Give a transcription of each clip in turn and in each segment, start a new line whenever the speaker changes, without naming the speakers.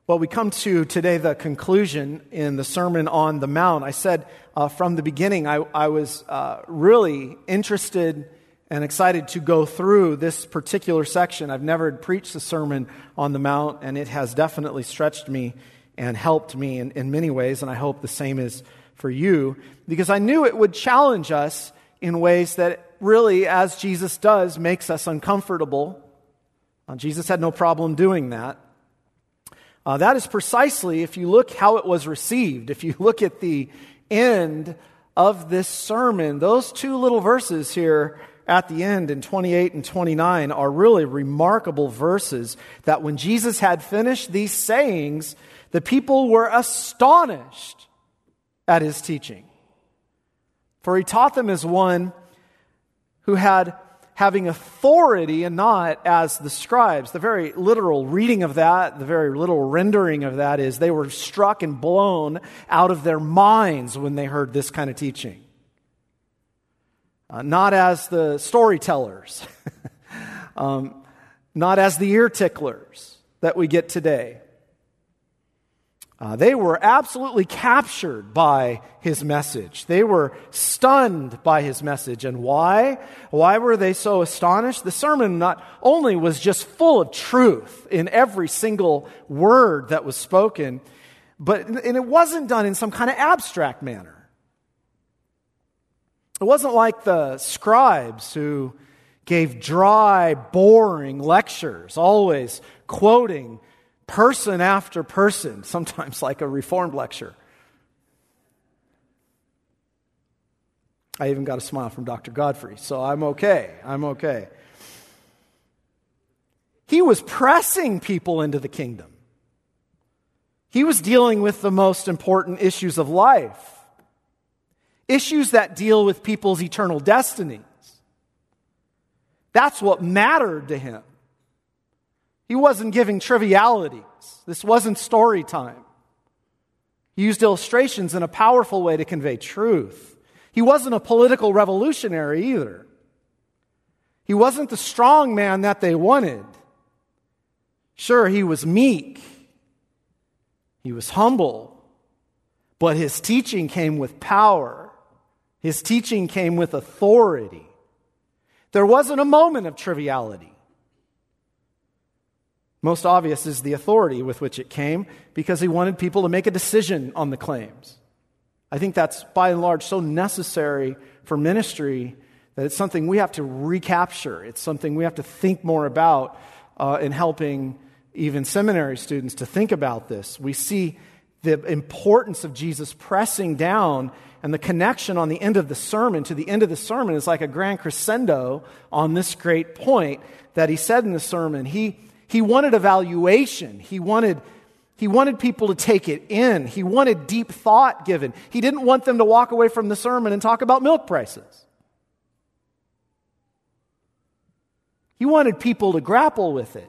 Well, we come to today the conclusion in the Sermon on the Mount. I said from the beginning I was really interested and excited to go through this particular section. I've never preached the Sermon on the Mount, and it has definitely stretched me and helped me in many ways, and I hope the same is for you, because I knew it would challenge us in ways that really, as Jesus does, makes us uncomfortable. Jesus had no problem doing that. That is precisely, if you look how it was received, if you look at the end of this sermon, those two little verses here at the end in 28 and 29 are really remarkable verses that when Jesus had finished these sayings, the people were astonished at his teaching. For he taught them as one who having authority and not as the scribes. The very literal reading of that, the very literal rendering of that is they were struck and blown out of their minds when they heard this kind of teaching. Not as the storytellers, not as the ear ticklers that we get today. They were absolutely captured by his message. They were stunned by his message. And why? Why were they so astonished? The sermon not only was just full of truth in every single word that was spoken, and it wasn't done in some kind of abstract manner. It wasn't like the scribes who gave dry, boring lectures, always quoting person after person, sometimes like a Reformed lecture. I even got a smile from Dr. Godfrey, so I'm okay. He was pressing people into the kingdom. He was dealing with the most important issues of life. Issues that deal with people's eternal destinies. That's what mattered to him. He wasn't giving trivialities. This wasn't story time. He used illustrations in a powerful way to convey truth. He wasn't a political revolutionary either. He wasn't the strong man that they wanted. Sure, he was meek. He was humble. But his teaching came with power. His teaching came with authority. There wasn't a moment of triviality. Most obvious is the authority with which it came, because he wanted people to make a decision on the claims. I think that's, by and large, so necessary for ministry that it's something we have to recapture. It's something we have to think more about in helping even seminary students to think about this. We see the importance of Jesus pressing down, and the connection on the end of the sermon to the end of the sermon is like a grand crescendo on this great point that he said in the sermon. He wanted evaluation. He wanted people to take it in. He wanted deep thought given. He didn't want them to walk away from the sermon and talk about milk prices. He wanted people to grapple with it. It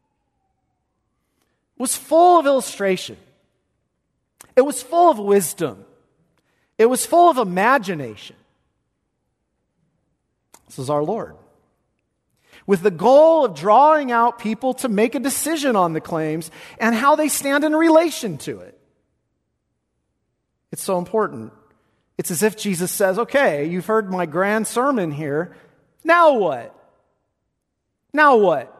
was full of illustration. It was full of wisdom. It was full of imagination. This is our Lord. With the goal of drawing out people to make a decision on the claims and how they stand in relation to it. It's so important. It's as if Jesus says, okay, you've heard my grand sermon here. Now what? Now what?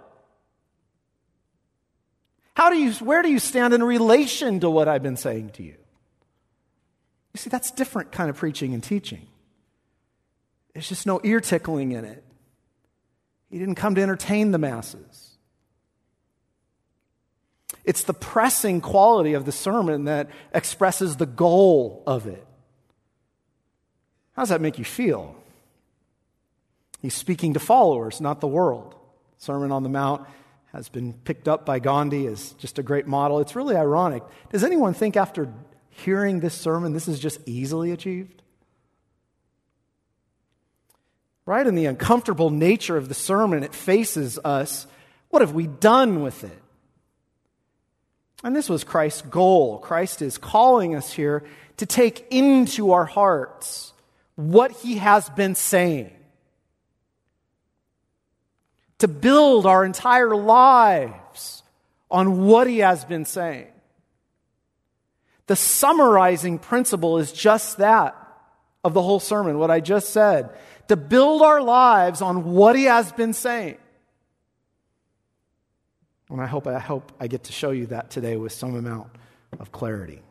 Where do you stand in relation to what I've been saying to you? You see, that's different kind of preaching and teaching. There's just no ear tickling in it. He didn't come to entertain the masses. It's the pressing quality of the sermon that expresses the goal of it. How does that make you feel? He's speaking to followers, not the world. Sermon on the Mount has been picked up by Gandhi as just a great model. It's really ironic. Does anyone think after hearing this sermon, this is just easily achieved? Right? In the uncomfortable nature of the sermon, it faces us. What have we done with it? And this was Christ's goal. Christ is calling us here to take into our hearts what he has been saying. To build our entire lives on what he has been saying. The summarizing principle is just that of the whole sermon, what I just said, to build our lives on what he has been saying. And I hope I get to show you that today with some amount of clarity.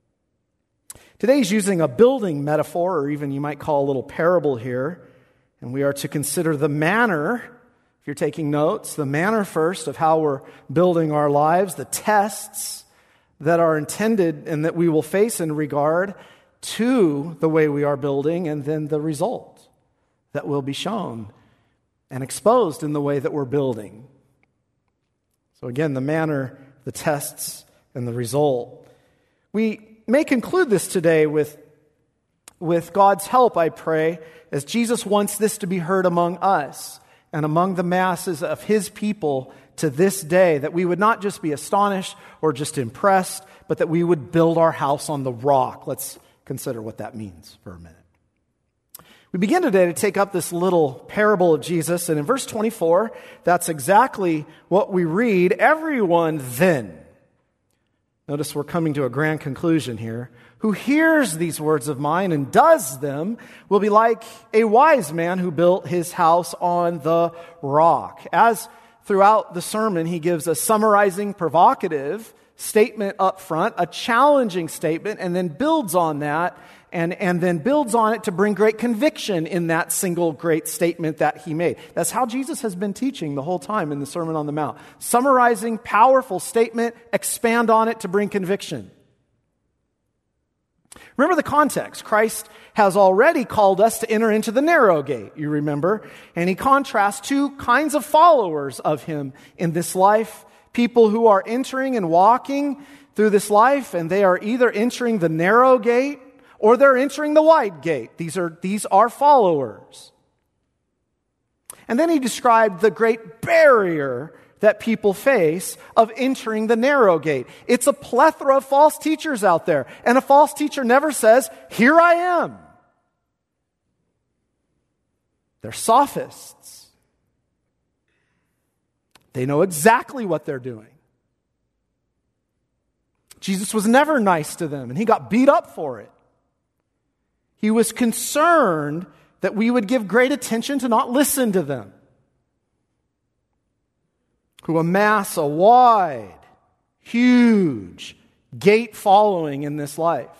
Today he's using a building metaphor, or even you might call a little parable here, and we are to consider the manner, if you're taking notes, the manner first of how we're building our lives, the tests that are intended and that we will face in regard to the way we are building, and then the result that will be shown and exposed in the way that we're building. So again, the manner, the tests, and the result. We may conclude this today with God's help, I pray, as Jesus wants this to be heard among us and among the masses of his people to this day, that we would not just be astonished or just impressed, but that we would build our house on the rock. Let's consider what that means for a minute. We begin today to take up this little parable of Jesus, and in verse 24, that's exactly what we read. Everyone then, notice we're coming to a grand conclusion here, who hears these words of mine and does them will be like a wise man who built his house on the rock. As throughout the sermon, he gives a summarizing, provocative statement up front, a challenging statement, and then builds on that, and then builds on it to bring great conviction in that single great statement that he made. That's how Jesus has been teaching the whole time in the Sermon on the Mount. Summarizing, powerful statement, expand on it to bring conviction. Remember the context. Christ has already called us to enter into the narrow gate, you remember, and he contrasts two kinds of followers of him in this life. People who are entering and walking through this life, and they are either entering the narrow gate or they're entering the wide gate. These are followers. And then he described the great barrier that people face of entering the narrow gate. It's a plethora of false teachers out there, and a false teacher never says, "Here I am." They're sophists. They know exactly what they're doing. Jesus was never nice to them, and he got beat up for it. He was concerned that we would give great attention to not listen to them, who amass a wide, huge gate following in this life.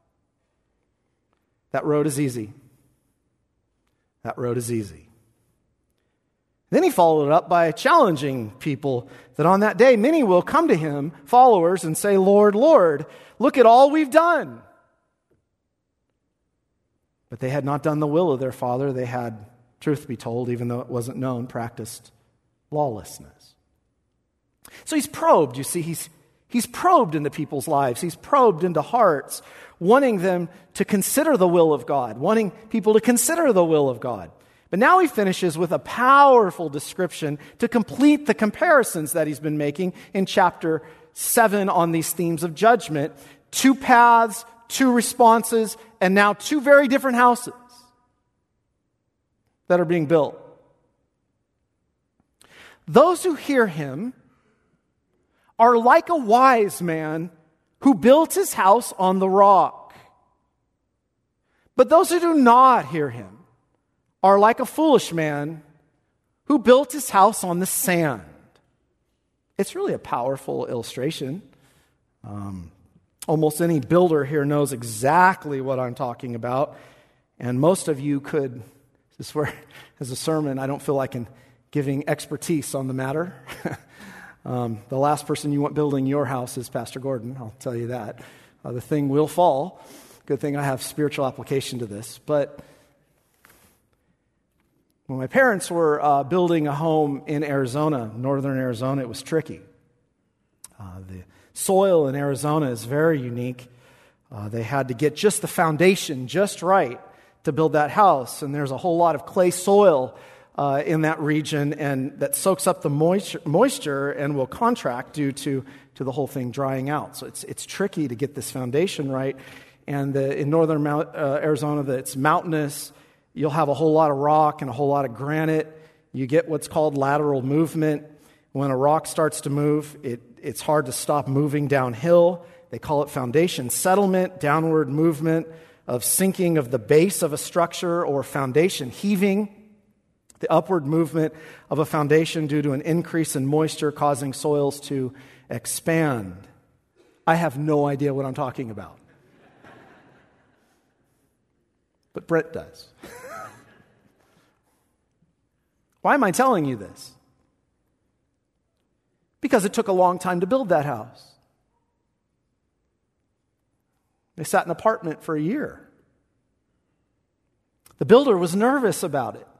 That road is easy. That road is easy. Then he followed it up by challenging people that on that day many will come to him, followers, and say, "Lord, Lord, look at all we've done." But they had not done the will of their Father. They had, truth be told, even though it wasn't known, practiced lawlessness. So he's probed, you see. He's probed into people's lives. He's probed into hearts, wanting them to consider the will of God, wanting people to consider the will of God. But now he finishes with a powerful description to complete the comparisons that he's been making in chapter 7 on these themes of judgment. 2 paths, 2 responses, and now 2 very different houses that are being built. Those who hear him are like a wise man who built his house on the rock. But those who do not hear him are like a foolish man who built his house on the sand. It's really a powerful illustration. Almost any builder here knows exactly what I'm talking about. And most of you could, this is where, as a sermon, I don't feel like I'm giving expertise on the matter. The last person you want building your house is Pastor Gordon, I'll tell you that. The thing will fall. Good thing I have spiritual application to this. But when my parents were building a home in Arizona, northern Arizona, it was tricky. The soil in Arizona is very unique. They had to get just the foundation just right to build that house. And there's a whole lot of clay soil in that region, and that soaks up the moisture and will contract due to the whole thing drying out. So it's tricky to get this foundation right. And in northern Arizona, it's mountainous. You'll have a whole lot of rock and a whole lot of granite. You get what's called lateral movement. When a rock starts to move, it's hard to stop moving downhill They call it foundation. Settlement, downward movement of sinking of the base of a structure, or foundation heaving, the upward movement of a foundation due to an increase in moisture causing soils to expand. I have no idea what I'm talking about. But Brett does. Why am I telling you this? Because it took a long time to build that house. They sat in an apartment for a year. The builder was nervous about it.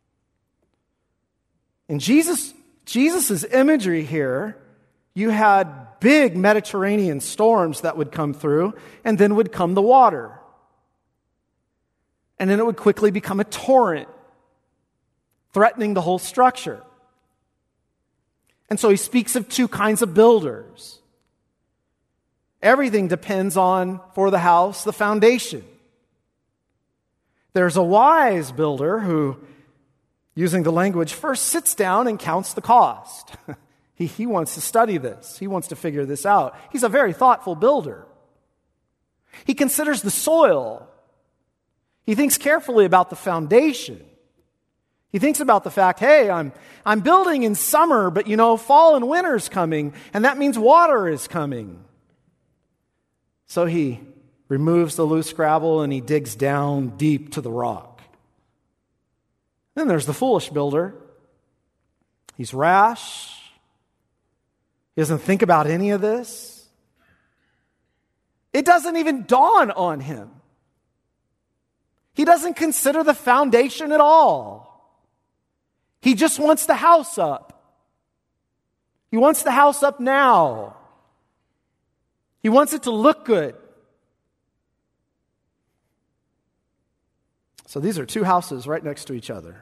In Jesus' imagery here, you had big Mediterranean storms that would come through, and then would come the water. And then it would quickly become a torrent, threatening the whole structure. And so he speaks of two kinds of builders. Everything depends on, for the house, the foundation. There's a wise builder who, using the language, first sits down and counts the cost. He wants to study this. He wants to figure this out. He's a very thoughtful builder. He considers the soil. He thinks carefully about the foundation. He thinks about the fact, hey, I'm building in summer, but fall and winter's coming, and that means water is coming. So he removes the loose gravel and he digs down deep to the rock. Then there's the foolish builder. He's rash. He doesn't think about any of this. It doesn't even dawn on him. He doesn't consider the foundation at all. He just wants the house up. He wants the house up now. He wants it to look good. So these are two houses right next to each other.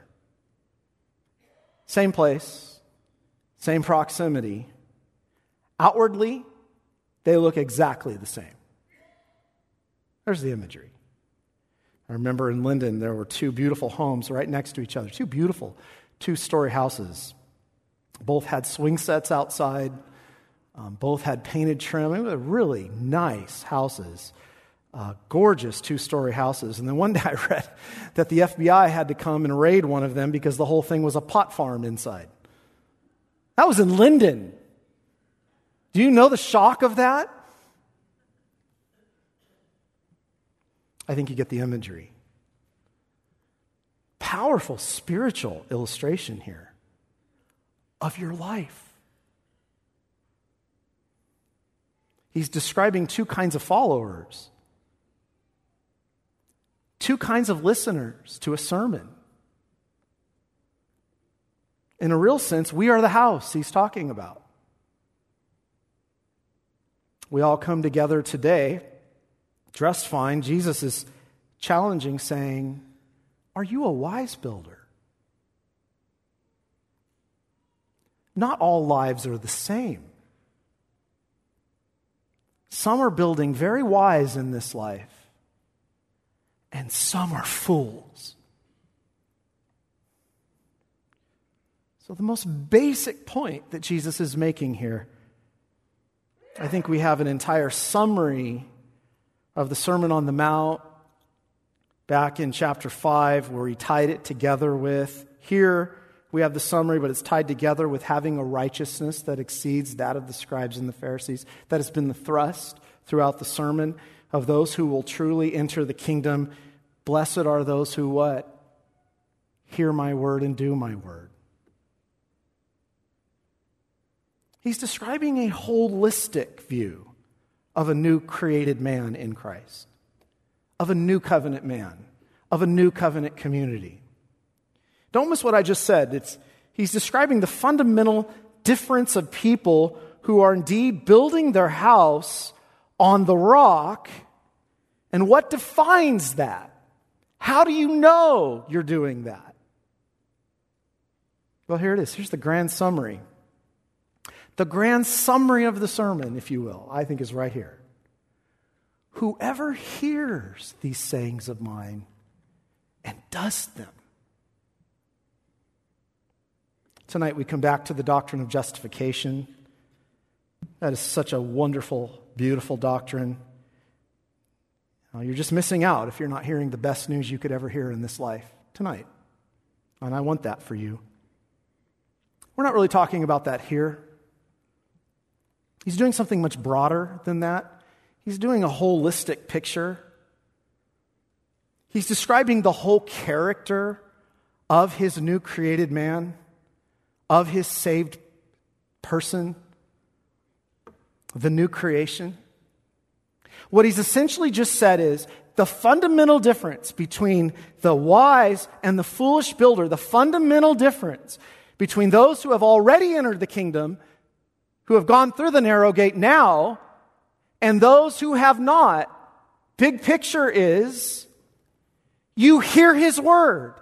Same place, same proximity. Outwardly, they look exactly the same. There's the imagery. I remember in Linden, there were two beautiful homes right next to each other. Two beautiful two-story houses. Both had swing sets outside. Both had painted trim. They were really nice houses. Gorgeous two-story houses. And then one day I read that the FBI had to come and raid one of them because the whole thing was a pot farm inside. That was in Linden. Do you know the shock of that? I think you get the imagery. Powerful spiritual illustration here of your life. He's describing two kinds of followers, two kinds of listeners to a sermon. In a real sense, we are the house he's talking about. We all come together today, dressed fine. Jesus is challenging, saying, are you a wise builder? Not all lives are the same. Some are building very wise in this life, and some are fools. So the most basic point that Jesus is making here, I think we have an entire summary of the Sermon on the Mount back in chapter 5 where he tied it together with, here we have the summary, but it's tied together with having a righteousness that exceeds that of the scribes and the Pharisees. That has been the thrust throughout the sermon of those who will truly enter the kingdom. Blessed are those who what? Hear my word and do my word. He's describing a holistic view of a new created man in Christ, of a new covenant man, of a new covenant community. Don't miss what I just said. He's describing the fundamental difference of people who are indeed building their house on the rock, and what defines that? How do you know you're doing that? Well, here it is. Here's the grand summary. The grand summary of the sermon, if you will, I think is right here. Whoever hears these sayings of mine and does them. Tonight we come back to the doctrine of justification. That is such a wonderful, beautiful doctrine. You're just missing out if you're not hearing the best news you could ever hear in this life tonight. And I want that for you. We're not really talking about that here. He's doing something much broader than that. He's doing a holistic picture. He's describing the whole character of his new created man, of his saved person, the new creation. What he's essentially just said is the fundamental difference between the wise and the foolish builder, the fundamental difference between those who have already entered the kingdom, who have gone through the narrow gate now, and those who have not, big picture is you hear his word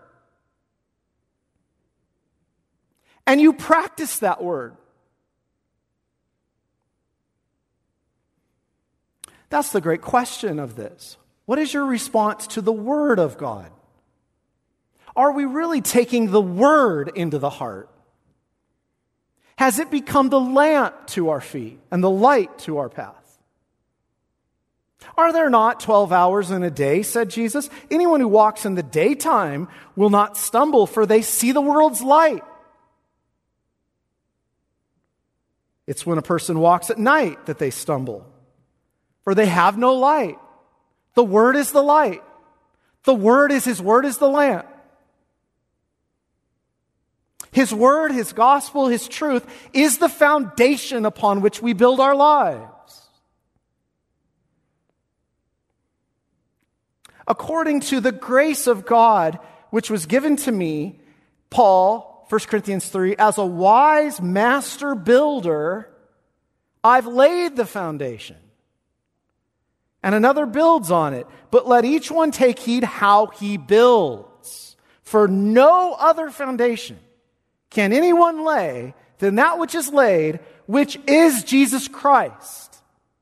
and you practice that word. That's the great question of this. What is your response to the Word of God? Are we really taking the Word into the heart? Has it become the lamp to our feet and the light to our path? Are there not 12 hours in a day, said Jesus? Anyone who walks in the daytime will not stumble, for they see the world's light. It's when a person walks at night that they stumble. For they have no light. The Word is the light. The Word is His Word is the lamp. His Word, His gospel, His truth is the foundation upon which we build our lives. According to the grace of God, which was given to me, Paul, 1 Corinthians 3, as a wise master builder, I've laid the foundation. And another builds on it. But let each one take heed how he builds. For no other foundation can anyone lay than that which is laid, which is Jesus Christ.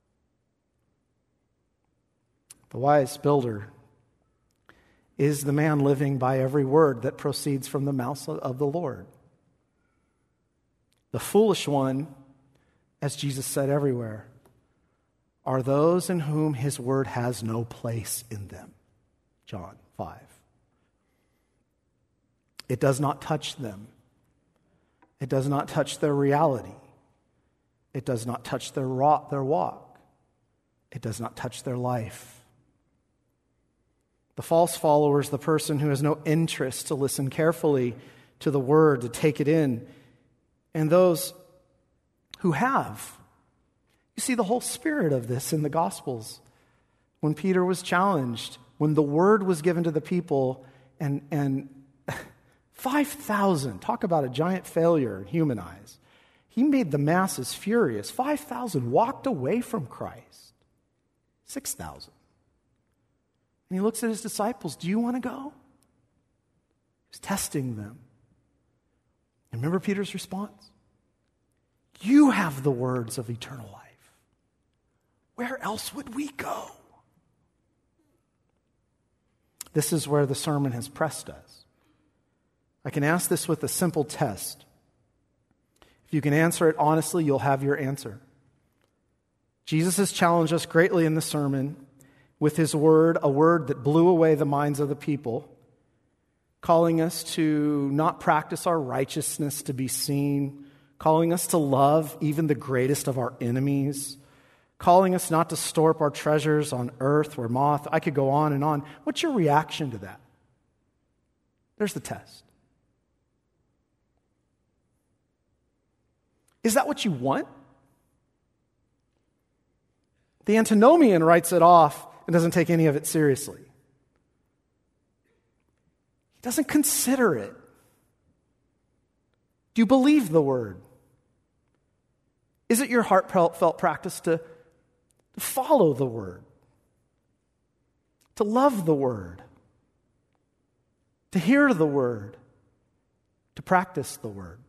The wise builder is the man living by every word that proceeds from the mouth of the Lord. The foolish one, as Jesus said everywhere, are those in whom his word has no place in them. John 5. It does not touch them. It does not touch their reality. It does not touch their walk. It does not touch their life. The false follower is the person who has no interest to listen carefully to the word, to take it in. And those who have. You see the whole spirit of this in the Gospels. When Peter was challenged, when the word was given to the people, and 5,000, talk about a giant failure in human eyes. He made the masses furious. 5,000 walked away from Christ. 6,000. And he looks at his disciples, do you want to go? He's testing them. And remember Peter's response? You have the words of eternal life. Where else would we go? This is where the sermon has pressed us. I can ask this with a simple test. If you can answer it honestly, you'll have your answer. Jesus has challenged us greatly in the sermon with his word, a word that blew away the minds of the people, calling us to not practice our righteousness to be seen, calling us to love even the greatest of our enemies, calling us not to store up our treasures on earth where moth. I could go on and on. What's your reaction to that? There's the test. Is that what you want? The antinomian writes it off and doesn't take any of it seriously. He doesn't consider it. Do you believe the word? Is it your heartfelt practice to follow the word, to love the word, to hear the word, to practice the word?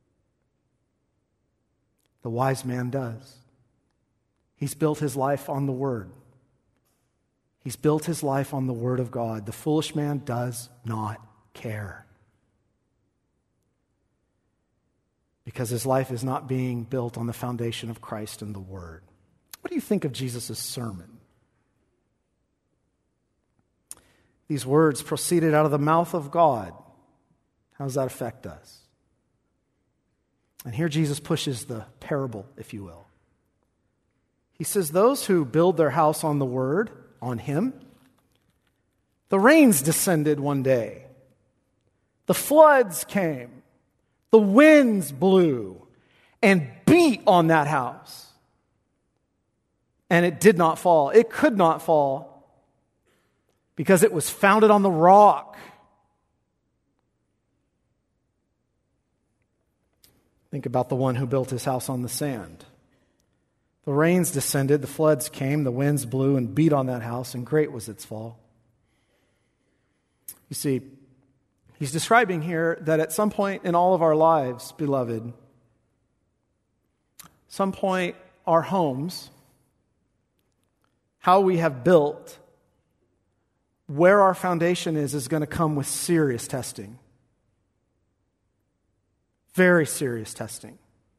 The wise man does. He's built his life on the word. He's built his life on the word of God. The foolish man does not care. because his life is not being built on the foundation of Christ and the Word. What do you think of Jesus' sermon? These words proceeded out of the mouth of God. How does that affect us? And here Jesus pushes the parable, if you will. He says, those who build their house on the Word, on Him, the rains descended one day. The floods came. The winds blew and beat on that house. And it did not fall. It could not fall because it was founded on the rock. Think about the one who built his house on the sand. The rains descended, the floods came, the winds blew and beat on that house, and great was its fall. You see, he's describing here that at some point in all of our lives, beloved, some point our homes, how we have built, where our foundation is going to come with serious testing. Very serious testing.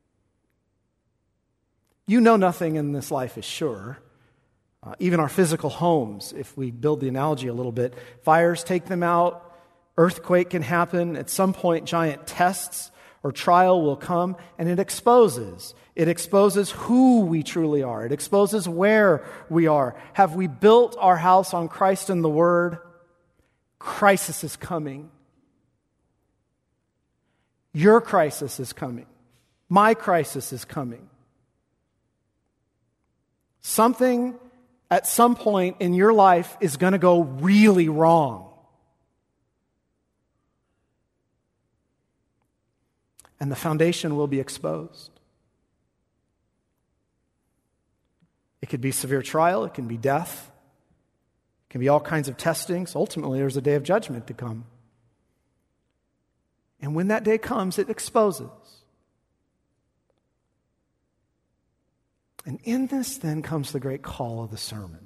You know nothing in this life is sure. Even our physical homes, if we build the analogy a little bit, fires take them out, earthquake can happen, at some point giant tests or trial will come, and it exposes. It exposes who we truly are. It exposes where we are. Have we built our house on Christ and the Word? Crisis is coming. Your crisis is coming. My crisis is coming. Something at some point in your life is going to go really wrong. And the foundation will be exposed. It could be severe trial. It can be death. It can be all kinds of testings. Ultimately, there's a day of judgment to come. And when that day comes, it exposes. And in this then comes the great call of the sermon.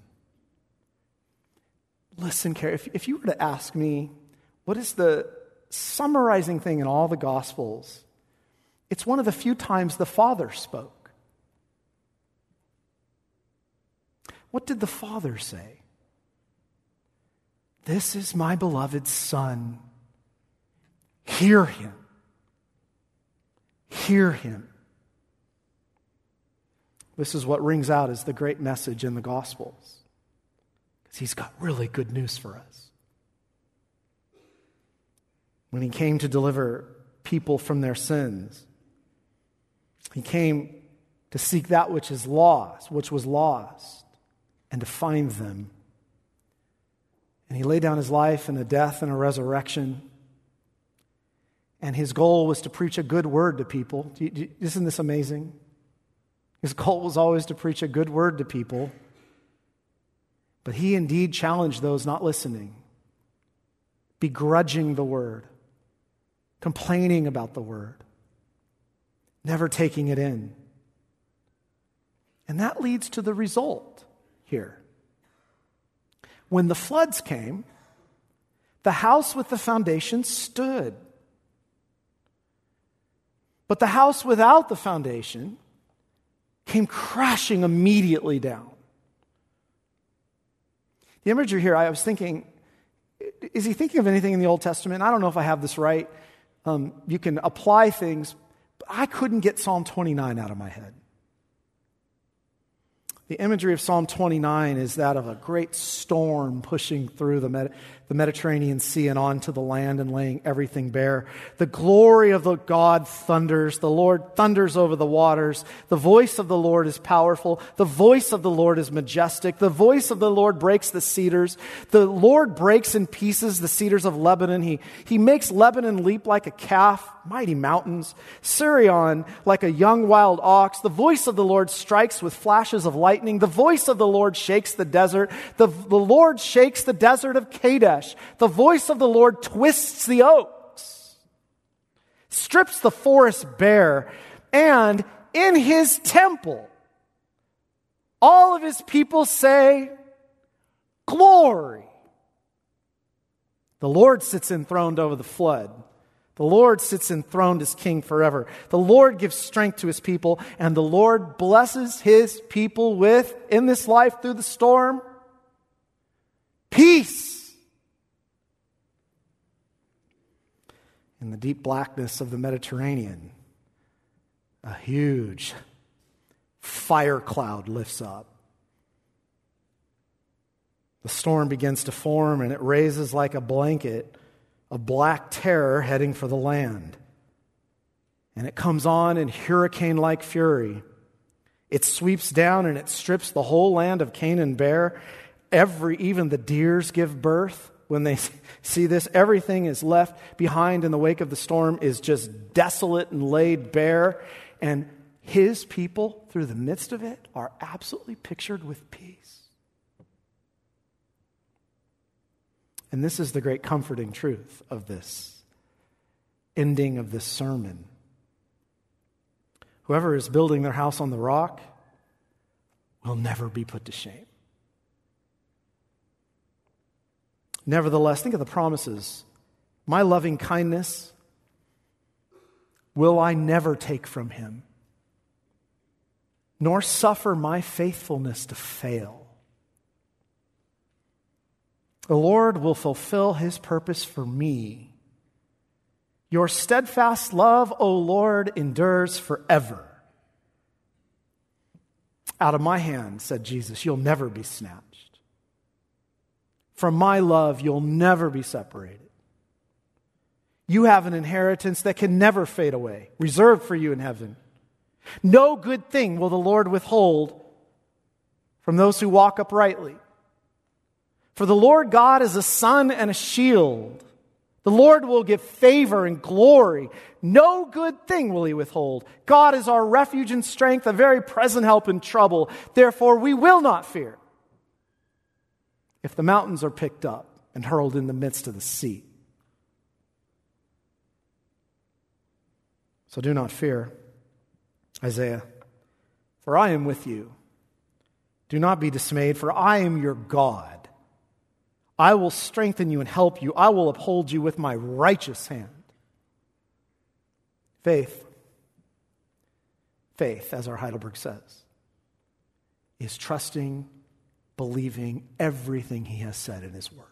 Listen carefully. If you were to ask me, what is the summarizing thing in all the Gospels? It's one of the few times the Father spoke. What did the Father say? This is my beloved Son. Hear Him. Hear Him. This is what rings out as the great message in the Gospels. Because He's got really good news for us. When He came to deliver people from their sins, He came to seek that which was lost, and to find them. And He laid down His life in a death and a resurrection. And His goal was to preach a good word to people. Isn't this amazing? His goal was always to preach a good word to people. But He indeed challenged those not listening, begrudging the word, complaining about the word, never taking it in. And that leads to the result here. When the floods came, the house with the foundation stood. But the house without the foundation came crashing immediately down. The imagery here, I was thinking, is he thinking of anything in the Old Testament? I don't know if I have this right. You can apply things, but I couldn't get Psalm 29 out of my head. The imagery of Psalm 29 is that of a great storm pushing through the Mediterranean Sea and onto the land and laying everything bare. The glory of the God thunders. The Lord thunders over the waters. The voice of the Lord is powerful. The voice of the Lord is majestic. The voice of the Lord breaks the cedars. The Lord breaks in pieces the cedars of Lebanon. He makes Lebanon leap like a calf, mighty mountains. Sirion like a young wild ox. The voice of the Lord strikes with flashes of lightning. The voice of the Lord shakes the desert. The Lord shakes the desert of Kadesh. The voice of the Lord twists the oaks, strips the forest bare, and in His temple, all of His people say, glory. The Lord sits enthroned over the flood. The Lord sits enthroned as king forever. The Lord gives strength to his people, and the Lord blesses his people with, in this life through the storm, peace. In the deep blackness of the Mediterranean, a huge fire cloud lifts up. The storm begins to form, and it raises like a blanket, a black terror heading for the land. And it comes on in hurricane-like fury. It sweeps down and it strips the whole land of Canaan bare. Even the deers give birth. When they see this, everything is left behind in the wake of the storm is just desolate and laid bare. And his people, through the midst of it, are absolutely pictured with peace. And this is the great comforting truth of this ending of this sermon. Whoever is building their house on the rock will never be put to shame. Nevertheless, think of the promises. My loving kindness will I never take from him, nor suffer my faithfulness to fail. The Lord will fulfill his purpose for me. Your steadfast love, O Lord, endures forever. Out of my hand, said Jesus, you'll never be snatched. From my love, you'll never be separated. You have an inheritance that can never fade away, reserved for you in heaven. No good thing will the Lord withhold from those who walk uprightly. For the Lord God is a sun and a shield. The Lord will give favor and glory. No good thing will he withhold. God is our refuge and strength, a very present help in trouble. Therefore, we will not fear if the mountains are picked up and hurled in the midst of the sea. So do not fear, Isaiah, for I am with you. Do not be dismayed, for I am your God. I will strengthen you and help you. I will uphold you with my righteous hand. Faith, as our Heidelberg says, is trusting, believing everything he has said in his word.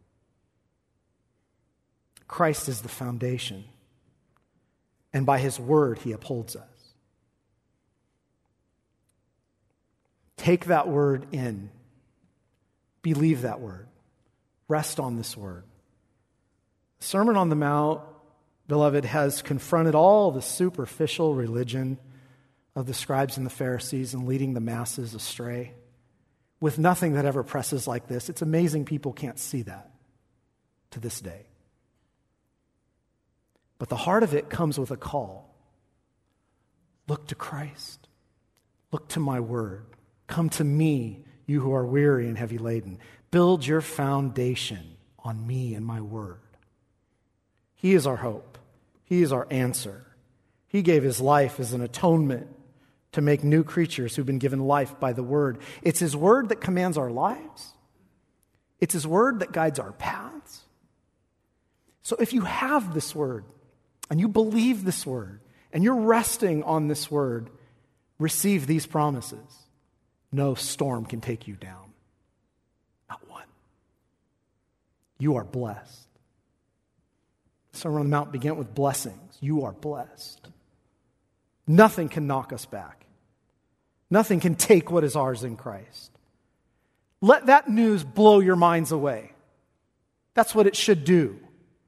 Christ is the foundation, and by his word he upholds us. Take that word in. Believe that word. Rest on this word. The Sermon on the Mount, beloved, has confronted all the superficial religion of the scribes and the Pharisees and leading the masses astray with nothing that ever presses like this. It's amazing people can't see that to this day. But the heart of it comes with a call. Look to Christ. Look to my word. Come to me, you who are weary and heavy laden. Build your foundation on me and my word. He is our hope. He is our answer. He gave his life as an atonement to make new creatures who've been given life by the word. It's his word that commands our lives. It's his word that guides our paths. So if you have this word and you believe this word and you're resting on this word, receive these promises. No storm can take you down. Not one. You are blessed. The Sermon on the Mount began with blessings. You are blessed. Nothing can knock us back. Nothing can take what is ours in Christ. Let that news blow your minds away. That's what it should do.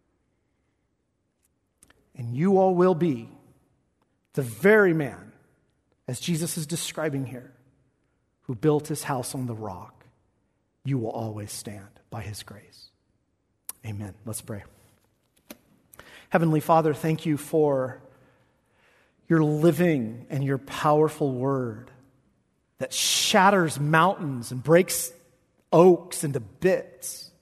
And you all will be the very man, as Jesus is describing here, who built his house on the rock. You will always stand by his grace. Amen. Let's pray. Heavenly Father, thank you for your living and your powerful word that shatters mountains and breaks oaks into bits.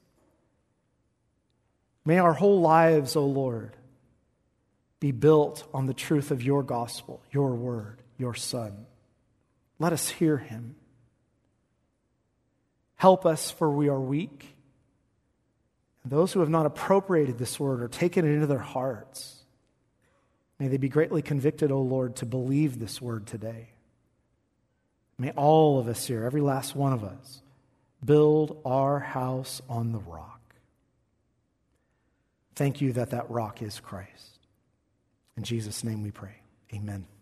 May our whole lives, O Lord, be built on the truth of your gospel, your word, your Son. Let us hear him. Help us, for we are weak. And those who have not appropriated this word or taken it into their hearts, May they be greatly convicted, O Lord, to believe this word today. May all of us here, every last one of us, build our house on the rock. Thank you that that rock is Christ. In Jesus' name we pray. Amen.